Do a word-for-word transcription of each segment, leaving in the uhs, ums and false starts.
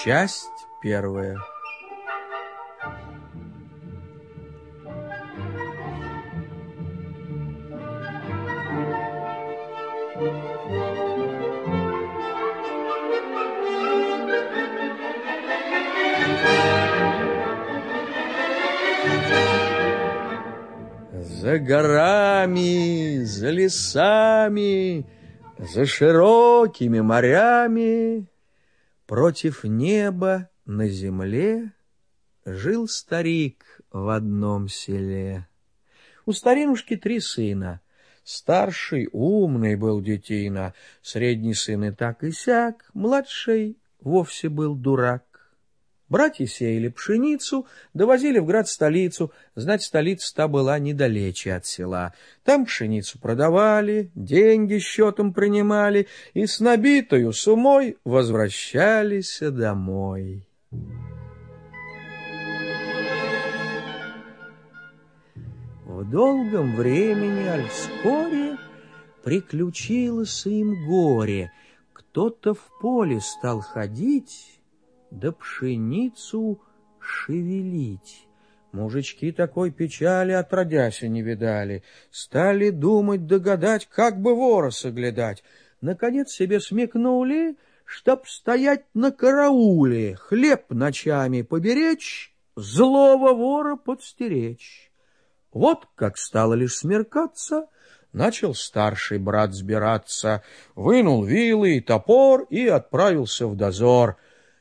Часть первая. За горами, за лесами, за широкими морями, против неба на земле жил старик в одном селе. У старинушки три сына. Старший умный был детина, средний сын и так и сяк, младший вовсе был дурак. Братья сеяли пшеницу, довозили в град-столицу, знать, столица та была недалече от села. Там пшеницу продавали, деньги счетом принимали и с набитою сумой возвращались домой. В долгом времени, аль вскоре, приключилось им горе. Кто-то в поле стал ходить, да пшеницу шевелить. Мужички такой печали отродяся не видали. Стали думать, догадать, как бы вора соглядать. Наконец себе смекнули, чтоб стоять на карауле, хлеб ночами поберечь, злого вора подстеречь. Вот как стало лишь смеркаться, начал старший брат сбираться, вынул вилы и топор и отправился в дозор.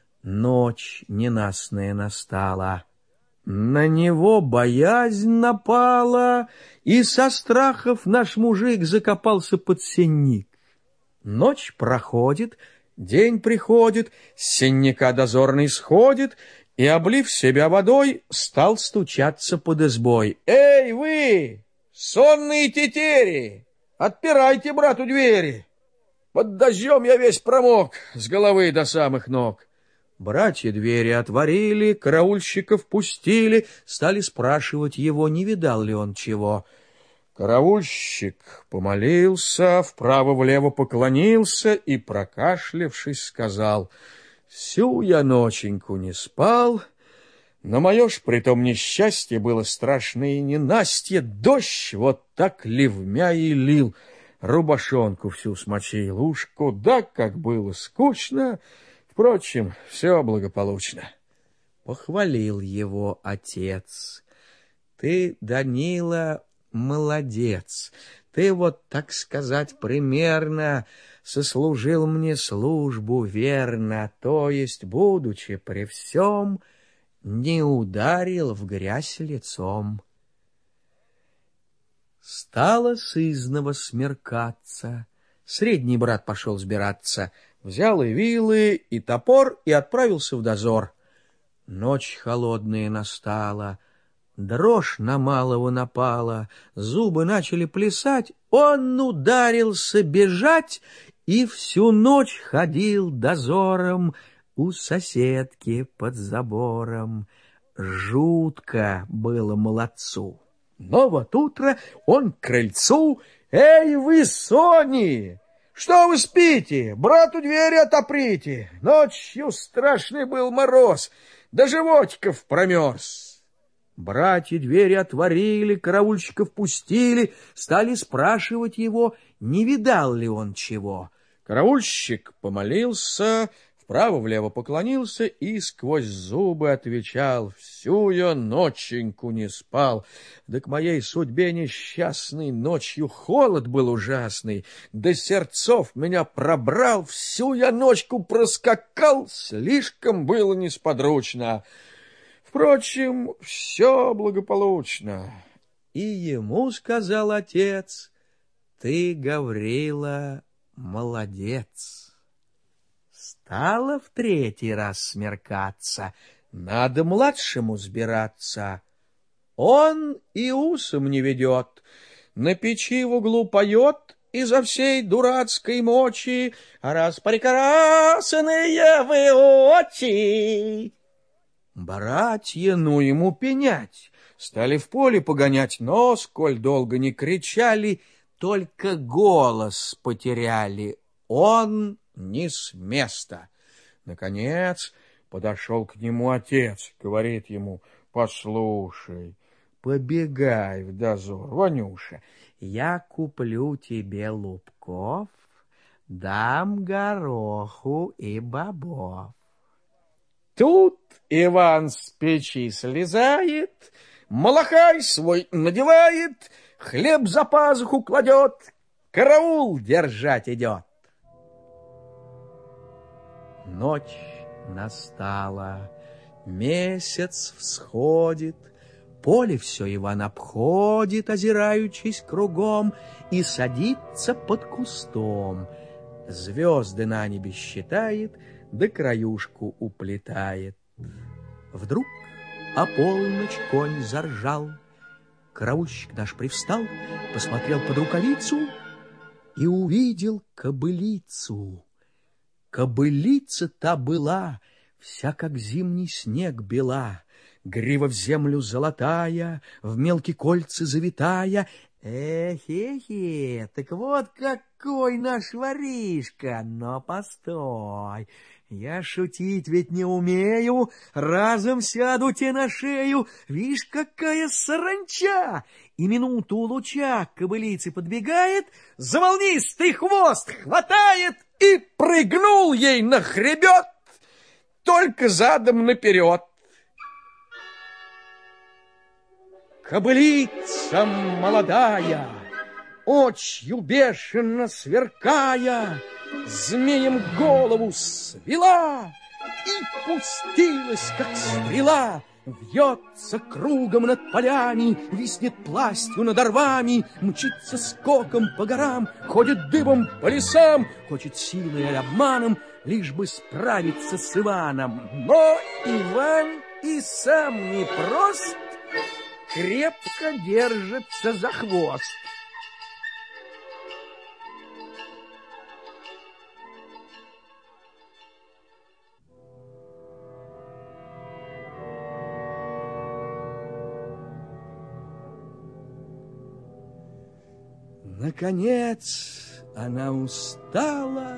Ночь ненастная настала, на него боязнь напала, и со страхов наш мужик закопался под сенник. Ночь проходит, день приходит, с сенника дозорный сходит и, облив себя водой, стал стучаться под избой. «Эй, вы, сонные тетери, отпирайте брату двери! Под дождем я весь промок с головы до самых ног». Братья двери отворили, караульщиков пустили, стали спрашивать его, не видал ли он чего. Караульщик помолился, вправо-влево поклонился и, прокашлявшись, сказал: «Всю я ноченьку не спал, но мое ж притом несчастье было страшное и ненастье. Дождь вот так ливмя и лил, рубашонку всю смочил. Уж куда как было скучно! Впрочем, все благополучно». Похвалил его отец: «Ты, Данила, молодец. Ты вот, так сказать, примерно сослужил мне службу верно, то есть, будучи при всем, не ударил в грязь лицом». Стало сызнова смеркаться. Средний брат пошел сбираться, взял и вилы, и топор, и отправился в дозор. Ночь холодная настала, дрожь на малого напала, зубы начали плясать, он ударился бежать и всю ночь ходил дозором у соседки под забором. Жутко было молодцу. Но вот утро он к крыльцу: «Эй вы, сони! Что вы спите? Брату двери отоприте! Ночью страшный был мороз, до животиков промерз». Братья двери отворили, караульщиков пустили, стали спрашивать его, не видал ли он чего. Караульщик помолился, вправо-влево поклонился и сквозь зубы отвечал: «Всю я ноченьку не спал, да к моей судьбе несчастной ночью холод был ужасный, до сердцов меня пробрал, всю я ночку проскакал, слишком было несподручно. Впрочем, все благополучно». И ему сказал отец: «Ты, Гаврила, молодец». Стало в третий раз смеркаться, надо младшему сбираться. Он и усом не ведет, на печи в углу поет изо всей дурацкой мочи: «Распрекрасные вы очи!» Братья, ну ему пенять, стали в поле погонять, но, сколь долго не кричали, только голос потеряли. Он не с места. Наконец Подошел к нему отец, говорит ему: послушай, побегай в дозор, Ванюша, я куплю тебе лубков, дам гороху и бобов. Тут Иван с печи слезает, малахай свой надевает, хлеб за пазуху кладет, караул держать идет. Ночь настала, месяц всходит, поле все Иван обходит, озираючись кругом, и садится под кустом. Звезды на небе считает, да краюшку уплетает. Вдруг о полночь конь заржал. Караульщик наш привстал, посмотрел под рукавицу и увидел кобылицу. Кобылица та была, вся как зимний снег бела, грива в землю золотая, в мелкие кольца завитая. Эхе-хе, так вот какой наш воришка, но постой, я шутить ведь не умею, разом сяду тебе на шею, вишь, какая саранча! И минуту у луча к кобылице подбегает, за волнистый хвост хватает и прыгнул ей на хребет, только задом наперед. Кобылица молодая, очью бешено сверкая, змеем голову свела и пустилась, как стрела, вьется кругом над полями, виснет пластью над орвами, мчится скоком по горам, ходит дыбом по лесам, хочет силой или обманом, лишь бы справиться с Иваном. Но Иван и сам непрост, крепко держится за хвост. Наконец она устала.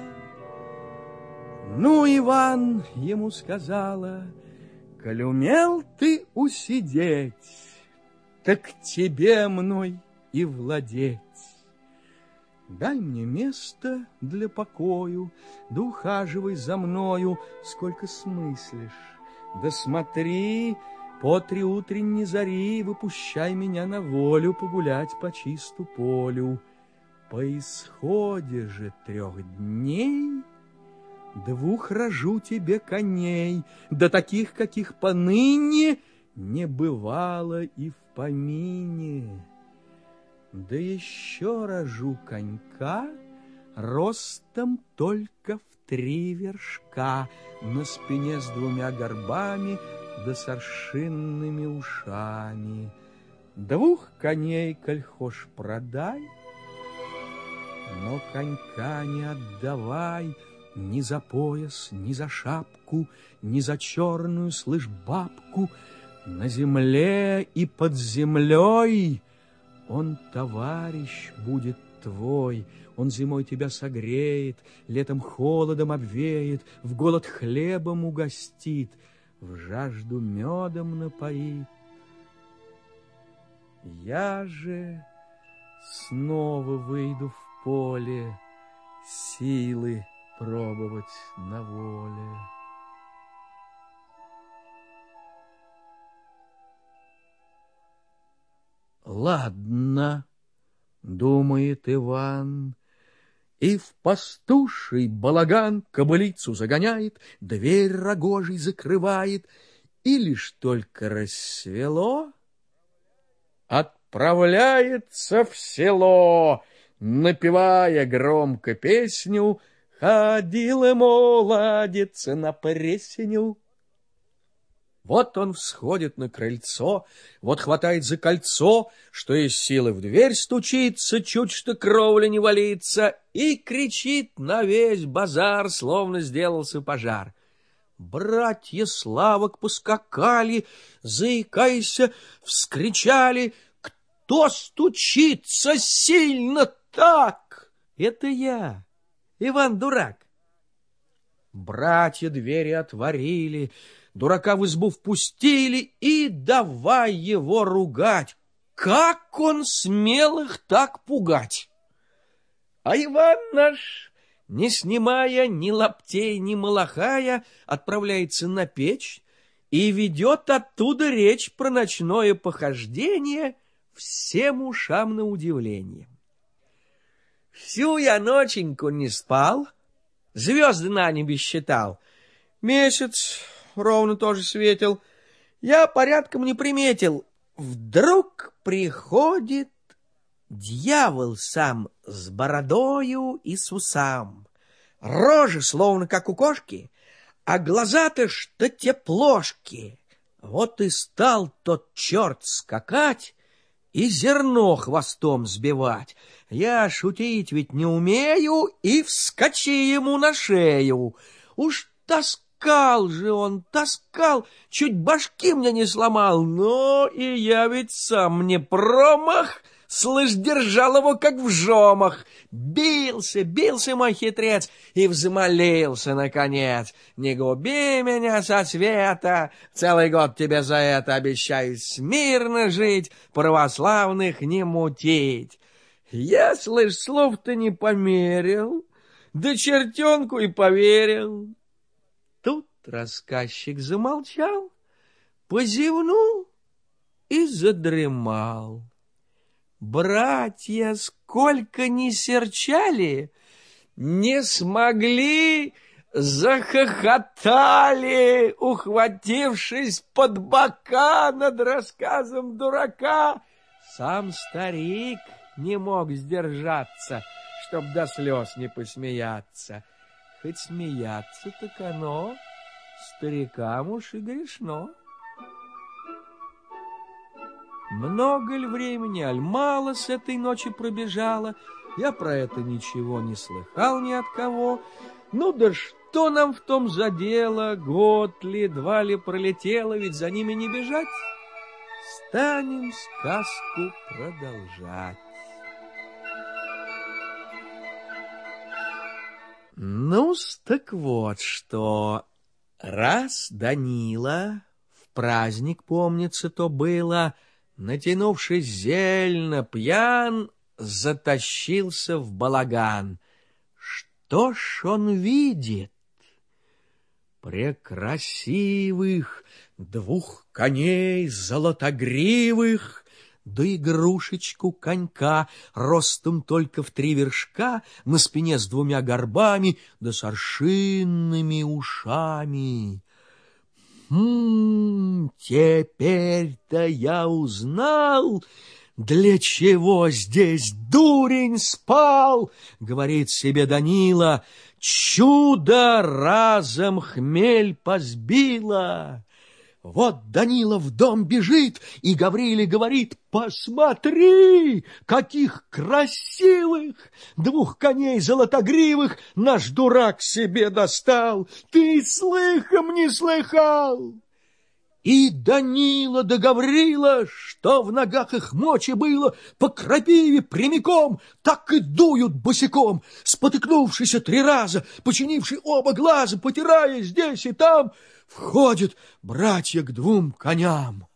Ну, Иван ему сказала: коль умел ты усидеть, так тебе мной и владеть. Дай мне место для покою, да ухаживай за мною, сколько смыслишь. Да смотри, по три утренней зари выпущай меня на волю погулять по чисту полю. По исходе же трех дней двух рожу тебе коней, да таких, каких поныне не бывало и в помине. Да еще рожу конька ростом только в три вершка, на спине с двумя горбами да с аршинными ушами. Двух коней, коль хошь, продай, но конька не отдавай ни за пояс, ни за шапку, ни за черную, слышь, бабку. На земле и под землей он товарищ будет твой. Он зимой тебя согреет, летом холодом обвеет, в голод хлебом угостит, в жажду медом напоит. Я же снова выйду в поле силы пробовать на воле. Ладно, думает Иван, и в пастуший балаган кобылицу загоняет, дверь рогожей закрывает, и лишь только рассвело, отправляется в село, напевая громко песню: ходила молодец на пресню. Вот он всходит на крыльцо, вот хватает за кольцо, что из силы в дверь стучится, чуть что кровля не валится, и кричит на весь базар, словно сделался пожар. Братья Славок поскакали, заикайся, вскричали: кто стучится сильно так? Это я, Иван Дурак. Братья двери отворили, дурака в избу впустили и давай его ругать. Как он смел их так пугать? А Иван наш, не снимая ни лаптей, ни малахая, отправляется на печь и ведет оттуда речь про ночное похождение всем ушам на удивление. Всю я ноченьку не спал, звезды на небе считал, месяц ровно тоже светил, я порядком не приметил. Вдруг приходит дьявол сам с бородою и с усам, рожа словно как у кошки, а глаза-то что те плошки. Вот и стал тот черт скакать и зерно хвостом сбивать. Я шутить ведь не умею, и вскочи ему на шею. Уж таскал же он, таскал, чуть башки мне не сломал, но и я ведь сам не промах, слышь, держал его как в жомах. Бился, бился мой хитрец и взмолился наконец: не губи меня со света, целый год тебе за это обещаю смирно жить, православных не мутить. Я, слышь, слов-то не померил, да чертенку и поверил. Тут рассказчик замолчал, позевнул и задремал. Братья, сколько ни серчали, не смогли, захохотали, ухватившись под бока над рассказом дурака. Сам старик не мог сдержаться, чтоб до слез не посмеяться. Хоть смеяться, так оно старикам уж и грешно. Много ли времени, аль мало с этой ночи пробежало, я про это ничего не слыхал ни от кого. Ну да что нам в том за дело, год ли, два ли пролетело, ведь за ними не бежать. Станем сказку продолжать. Ну-с, так вот что. Раз Данила, в праздник, помнится, то было, натянувшись зельно пьян, затащился в балаган. Что ж он видит? Прекрасивых двух коней золотогривых, да игрушечку конька, ростом только в три вершка, на спине с двумя горбами, да с аршинными ушами. Хм, теперь-то я узнал, для чего здесь дурень спал, говорит себе Данила. Чудо разом хмель позбило. Вот Данила в дом бежит, и Гавриле говорит: посмотри, каких красивых двух коней золотогривых наш дурак себе достал. Ты слыхом не слыхал? И Данила да Гаврила, что в ногах их мочи было, по крапиве прямиком так и дуют босиком, спотыкнувшись три раза, починивши оба глаза, потирая здесь и там, входят братья к двум коням.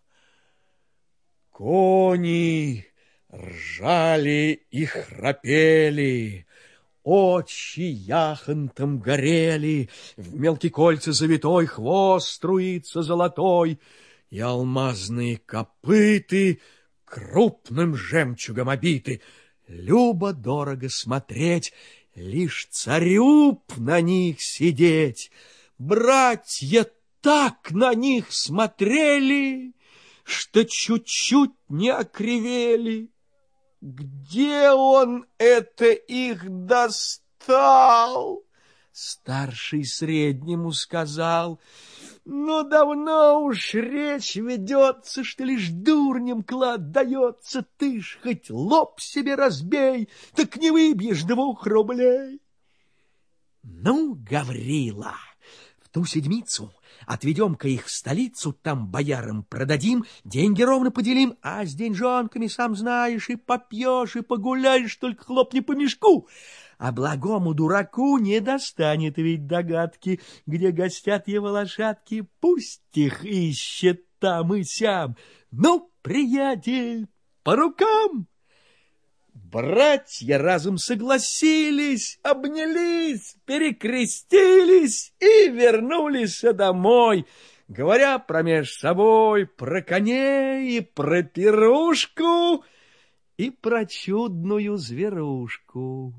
Кони ржали и храпели, очи яхонтом горели, в мелкие кольца завитой хвост струится золотой, и алмазные копыты крупным жемчугом обиты. Любо-дорого смотреть, лишь царю б на них сидеть. Братья так на них смотрели, что чуть-чуть не окривели. Где он это их достал? Старший среднему сказал: ну, давно уж речь ведется, что лишь дурням клад дается. Ты ж хоть лоб себе разбей, так не выбьешь двух рублей. Ну, Гаврила, в ту седмицу Отведем-ка их в столицу, там боярам продадим, деньги ровно поделим, а с деньжонками, сам знаешь, и попьешь, и погуляешь, только хлопни по мешку. А благому дураку не достанет ведь догадки, где гостят его лошадки, пусть их ищет там и сям. Ну, приятель, по рукам!» Братья разом согласились, обнялись, перекрестились и вернулись домой, говоря промеж собой про коней и про пирушку и про чудную зверушку.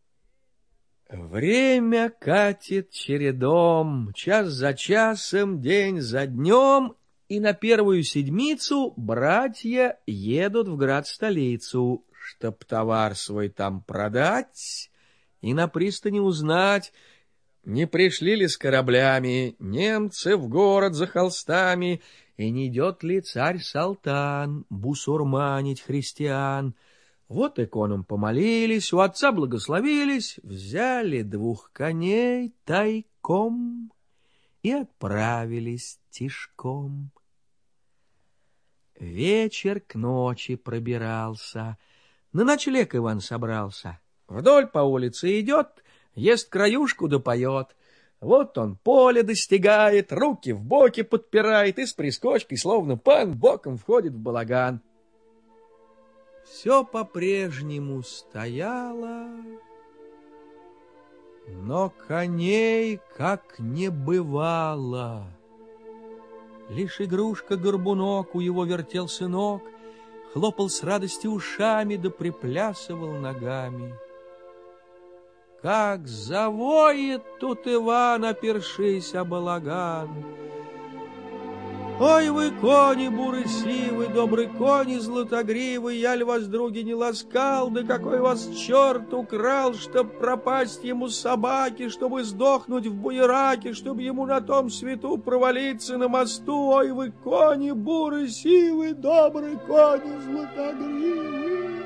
Время катит чередом, час за часом, день за днем, и на первую седмицу братья едут в град-столицу, чтоб товар свой там продать и на пристани узнать, не пришли ли с кораблями немцы в город за холстами, и не идет ли царь-салтан бусурманить христиан. Вот иконам помолились, у отца благословились, взяли двух коней тайком и отправились тишком. Вечер к ночи пробирался, на ночлег Иван собрался. Вдоль по улице идет, ест краюшку да поет. Вот он поле достигает, руки в боки подпирает и с прискочкой, словно пан, боком входит в балаган. Все по-прежнему стояло, но коней как не бывало. Лишь игрушка-горбунок у его вертел сынок, хлопал с радости ушами да приплясывал ногами. Как завоет тут Иван, опершись о балаган! Ой, вы, кони буры-сивы, добрый кони златогривый, я ль вас, други, не ласкал, да какой вас черт украл, чтоб пропасть ему собаки, чтобы сдохнуть в буераке, чтоб ему на том свету провалиться на мосту. Ой, вы, кони буры-сивы, добрый кони златогривый.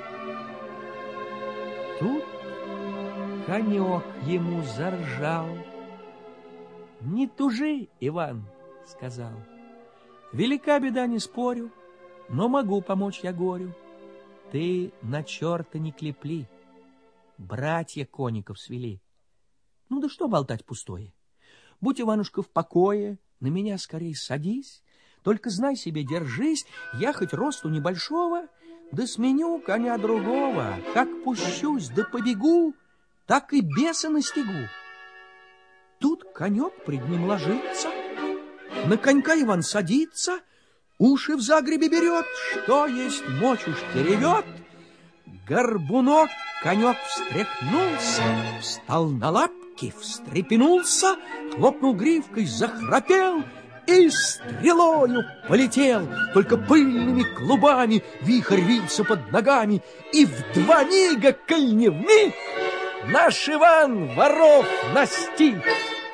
Тут конек ему заржал. «Не тужи, Иван», — сказал. «Велика беда, не спорю, но могу помочь я горю. Ты на черта не клепли, братья коников свели. Ну да что болтать пустое? Будь, Иванушка, в покое, на меня скорее садись, только знай себе, держись, я хоть росту небольшого, да сменю коня другого, как пущусь да побегу, так и беса настигу». Тут конек пред ним ложится, на конька Иван садится, уши в загребе берет, что есть мочь уж теревет. Горбунок конек встряхнулся, встал на лапки, встрепенулся, хлопнул гривкой, захрапел и стрелою полетел. Только пыльными клубами вихрь вился под ногами, и в два мига, коль не в миг, наш Иван воров настиг.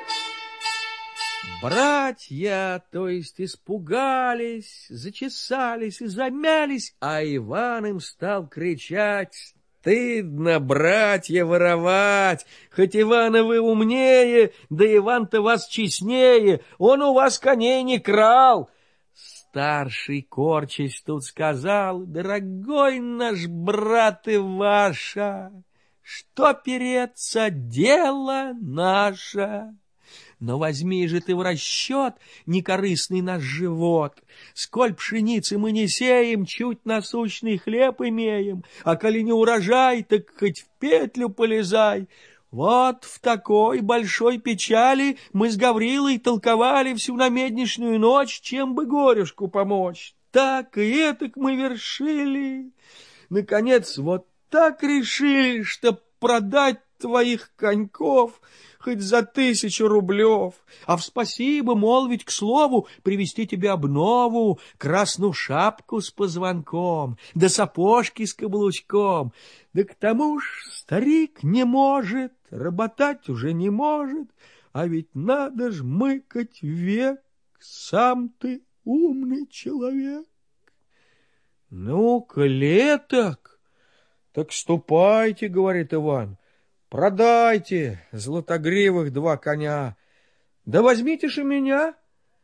Братья, то есть, испугались, зачесались и замялись, а Иван им стал кричать: «Стыдно, братья, воровать! Хоть Ивана вы умнее, да Иван-то вас честнее, он у вас коней не крал!» Старший, корчась, тут сказал: «Дорогой наш брат Иваша, что переться, дело наше. Но возьми же ты в расчет некорыстный наш живот. Сколь пшеницы мы не сеем, чуть насущный хлеб имеем, а коли не урожай, так хоть в петлю полезай. Вот в такой большой печали мы с Гаврилой толковали всю намеднишнюю ночь, чем бы горюшку помочь. Так и этак мы вершили. Наконец, вот так решили, что продать твоих коньков хоть за тысячу рублев, а в спасибо молвить, к слову, привезти тебе обнову, красную шапку с позвонком, да сапожки с каблучком. Да к тому ж старик не может, работать уже не может, а ведь надо ж мыкать век, сам ты умный человек». «Ну-ка, леток, так ступайте, — говорит Иван, — продайте златогривых два коня, да возьмите ж и меня,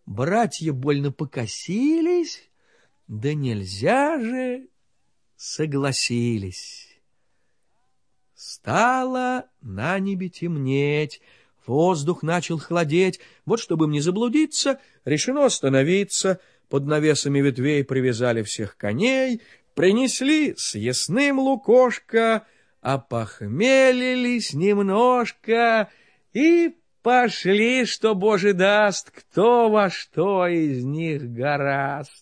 Братья больно покосились, да нельзя же, согласились. Стало на небе темнеть, воздух начал холодеть. Вот, чтобы им не заблудиться, решено остановиться. Под навесами ветвей привязали всех коней, принесли съестным лукошко, опохмелились немножко и пошли, что Боже даст, кто во что из них гораст.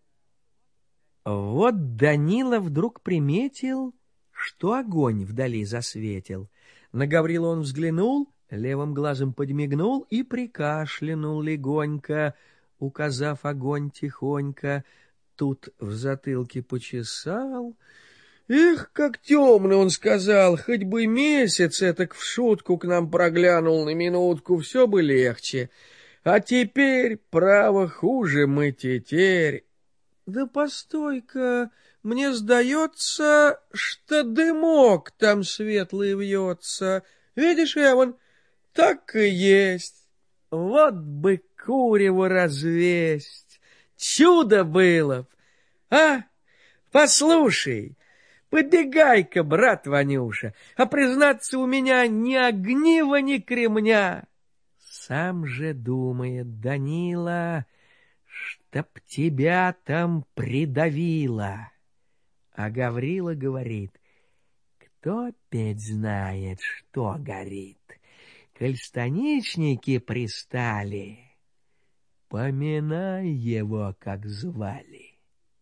Вот Данила вдруг приметил, что огонь вдали засветил. На Гаврила он взглянул, левым глазом подмигнул и прикашлянул легонько, указав огонь тихонько. Тут в затылке почесал. «Эх, как темно!» — он сказал. «Хоть бы месяц этак в шутку к нам проглянул на минутку, все бы легче. А теперь, право, хуже мы теперь». «Да постой-ка, мне сдается, что дымок там светлый вьется. Видишь, Эван, так и есть. Вот бы курево развесть, чудо было б. А, послушай, подбегай-ка, брат Ванюша, а признаться, у меня ни огнива, ни кремня». Сам же думает Данила, чтоб тебя там придавило. А Гаврила говорит: кто опять знает, что горит? Коль станичники пристали, поминай его, как звали.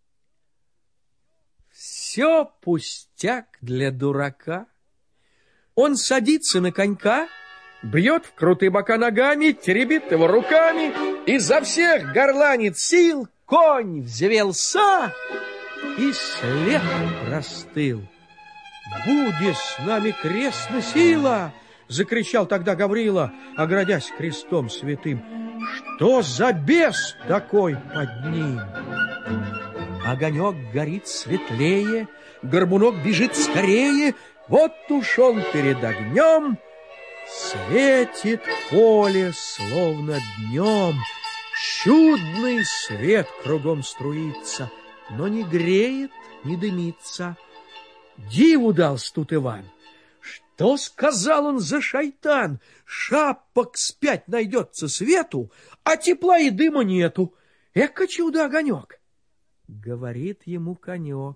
Все пустяк для дурака. Он садится на конька, бьет в крутые бока ногами, теребит его руками, изо всех горланит сил, конь взвелся и след простыл. «Будет с нами крестная сила!» — закричал тогда Гаврила, оградясь крестом святым. «Что за бес такой под ним?» Огонек горит светлее, горбунок бежит скорее. Вот уж он перед огнем, светит поле, словно днем. Чудный свет кругом струится, но не греет, не дымится. Диву дался тут Иван. Что сказал он за шайтан? Шапок спять найдется свету, а тепла и дыма нету. Эка чудо-огонек! Говорит ему конек.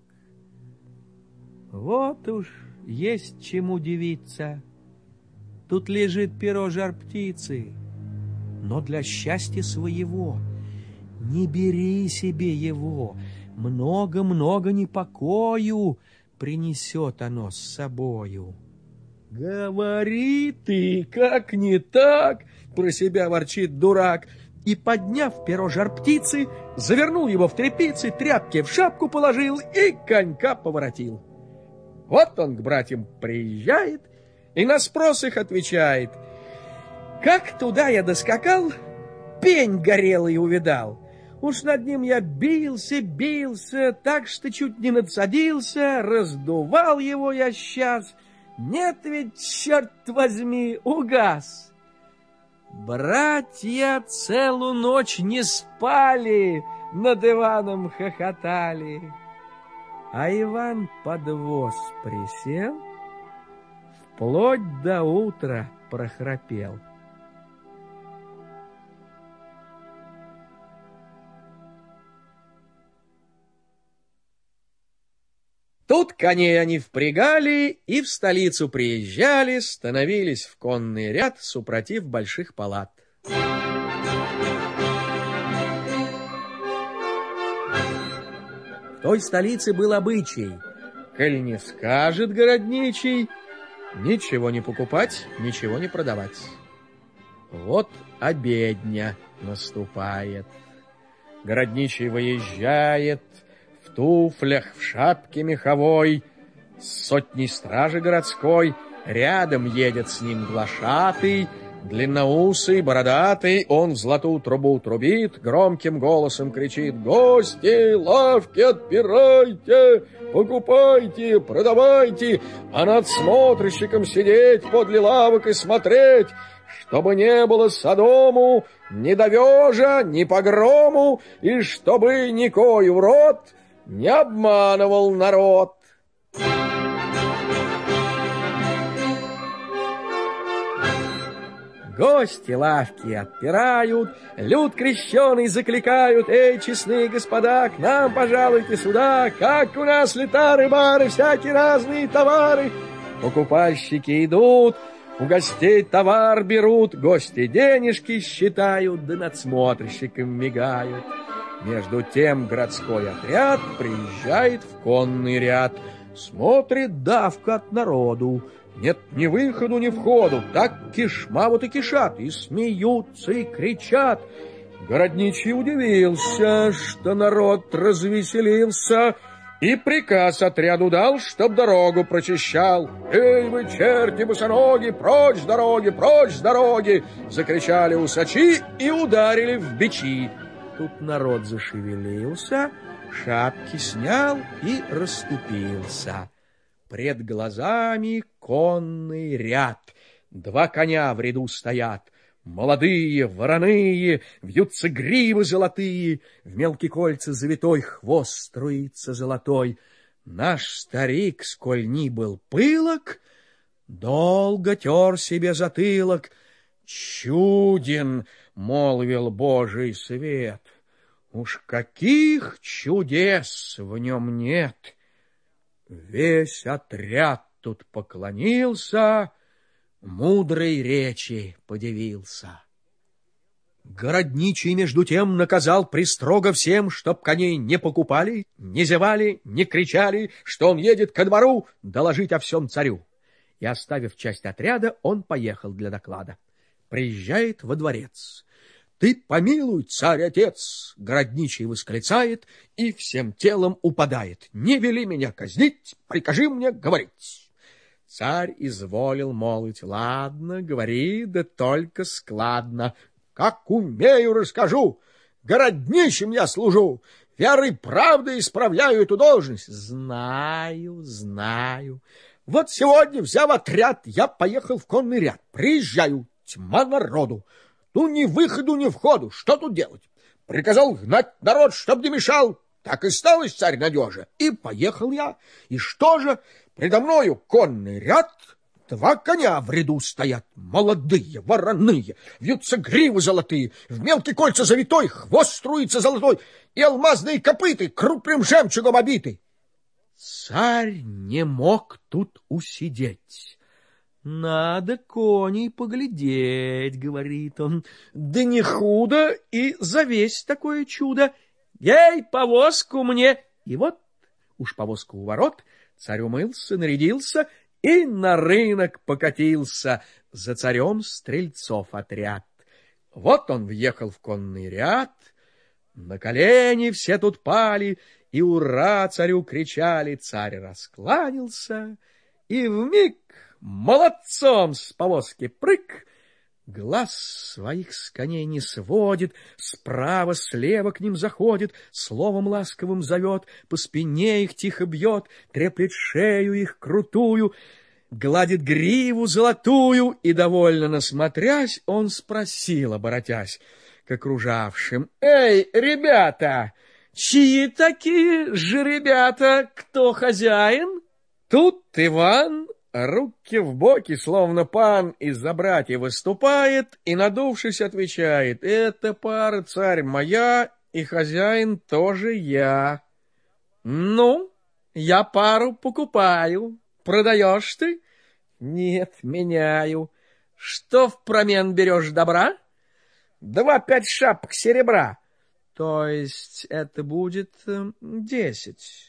Вот уж есть чему дивиться. Тут лежит перо жар-птицы, но для счастья своего не бери себе его. Много-много непокою принесет оно с собою. «Говори ты, как не так!» — про себя ворчит дурак. И, подняв перо жар-птицы, завернул его в тряпицы, тряпки в шапку положил и конька поворотил. Вот он к братьям приезжает и на спрос их отвечает: «Как туда я доскакал, пень горелый увидал. Уж над ним я бился, бился, так что чуть не надсадился, раздувал его я сейчас. Нет ведь, черт возьми, угас». Братья целую ночь не спали, над Иваном хохотали. А Иван под воз присел, вплоть до утра прохрапел. Тут коней они впрягали и в столицу приезжали, становились в конный ряд супротив больших палат. В той столице был обычай: коль не скажет городничий, ничего не покупать, ничего не продавать. Вот обедня наступает. Городничий выезжает в туфлях, в шапке меховой, с сотней стражи городской. Рядом едет с ним глашатый, длинноусый, бородатый. Он в золотую трубу трубит, громким голосом кричит: «Гости, лавки отпирайте, покупайте, продавайте, а над смотрщиком сидеть подле лавок и смотреть. чтобы не было Содому ни довежа, ни погрому, и чтобы никой в рот не обманывал народ. Гости лавки отпирают, люд крещеный закликают: эй, честные господа, к нам пожалуйте сюда, как у нас летары-бары, всякие разные товары. Покупальщики идут, у гостей товар берут, гости денежки считают, да надсмотрщикам мигают. Между тем городской отряд приезжает в конный ряд, смотрит давка от народу. Нет ни выходу, ни входу, так кишма вот и кишат, и смеются, и кричат. Городничий удивился, что народ развеселился, и приказ отряду дал, чтоб дорогу прочищал. «Эй вы, черти босоноги, прочь с дороги, прочь с дороги!» Закричали усачи и ударили в бичи. Тут народ зашевелился, шапки снял и расступился. Пред глазами конный ряд, два коня в ряду стоят, молодые, вороные, вьются гривы золотые, в мелкие кольца завитой хвост струится золотой. Наш старик, сколь ни был пылок, долго тер себе затылок. «Чуден!» — молвил Божий свет. «Уж каких чудес в нем нет!» Весь отряд тут поклонился, мудрой речи подивился. Городничий между тем наказал пристрого всем, чтоб коней не покупали, не зевали, не кричали, что он едет ко двору доложить о всем царю. И, оставив часть отряда, он поехал для доклада. Приезжает во дворец. «Ты помилуй, царь-отец!» — городничий восклицает и всем телом упадает. «Не вели меня казнить, прикажи мне говорить!» Царь изволил молвить: «Ладно, говори, да только складно». «Как умею, расскажу! Городничим я служу, верой правдой исправляю эту должность». «Знаю, знаю. Вот сегодня, взяв отряд, я поехал в конный ряд. Приезжаю, тьма народу. Ну, ни выходу, ни входу. Что тут делать? Приказал гнать народ, чтоб не мешал. Так и стал царь надежа. И поехал я. И что же? Предо мною конный ряд, два коня в ряду стоят. Молодые, вороные, вьются гривы золотые, в мелкие кольца завитой, хвост струится золотой, и алмазные копыты крупным жемчугом обиты. Царь не мог тут усидеть. «Надо коней поглядеть», — говорит он. «Да не худо и завесь такое чудо. Ей, повозку мне!» И вот уж повозка у ворот, царь умылся, нарядился и на рынок покатился. За царем стрельцов отряд. Вот он въехал в конный ряд, на колени все тут пали, и ура царю кричали. Царь раскланялся, и вмиг молодцом с повозки прыг, глаз своих с коней не сводит, справа, слева к ним заходит, словом ласковым зовет, по спине их тихо бьет, треплет шею их крутую, гладит гриву золотую, и, довольно насмотрясь, он спросил, оборотясь к окружавшим: «Эй, ребята, чьи такие же ребята, кто хозяин?» Тут Иван руки в боки, словно пан, из-за братья выступает и, надувшись, отвечает: «Это пара, царь, моя, и хозяин тоже я». «Ну, я пару покупаю. Продаешь ты?» «Нет, меняю». «Что впромен берешь добра?» «Два пять шапок серебра». «То есть это будет э, десять».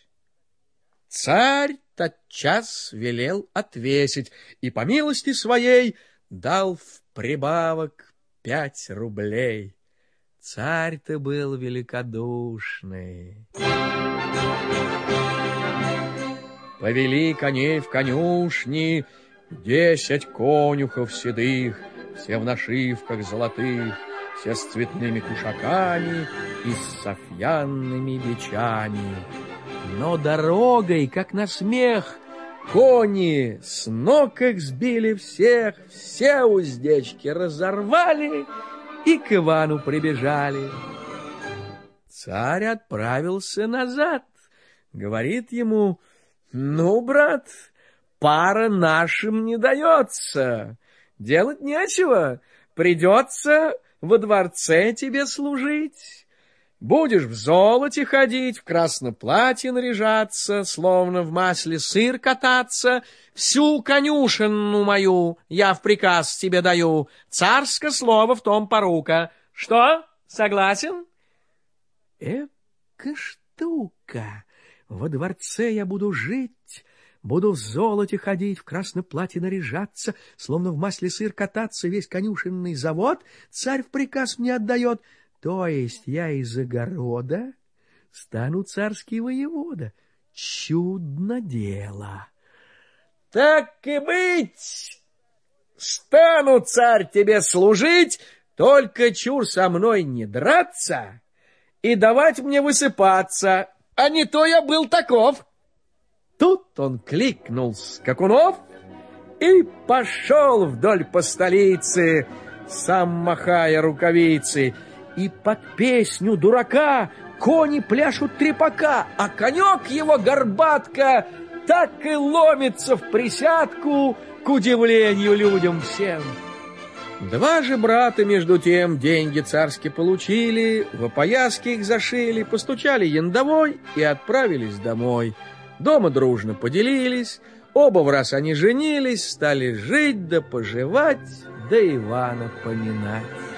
Царь тотчас велел отвесить и, по милости своей, дал в прибавок пять рублей. Царь-то был великодушный. Повели коней в конюшни, десять конюхов седых, все в нашивках золотых, все с цветными кушаками и с софьянными бичами. Но дорогой, как на смех, Кони с ног их сбили всех, все уздечки разорвали и к Ивану прибежали. Царь отправился назад. Говорит ему: ну, брат, пара нашим не дается. Делать нечего, придется во дворце тебе служить. Будешь в золоте ходить, в красном платье наряжаться, словно в масле сыр кататься. Всю конюшенну мою я в приказ тебе даю. Царское слово в том порука. Что, согласен? Эка штука! Во дворце я буду жить, буду в золоте ходить, в красном платье наряжаться, словно в масле сыр кататься, весь конюшенный завод царь в приказ мне отдает. То есть я из огорода стану царский воевода. Чудно дело. Так и быть, стану, царь, тебе служить, только чур со мной не драться и давать мне высыпаться, а не то я был таков. Тут он кликнул скакунов и пошел вдоль по столице, сам махая рукавицей. И под песню дурака кони пляшут трепака, а конек его горбатка так и ломится в присядку, к удивлению людям всем. Два же брата, между тем, деньги царские получили, в опояски их зашили, постучали яндовой и отправились домой. Дома дружно поделились, оба в раз они женились, стали жить да поживать, да Ивана поминать.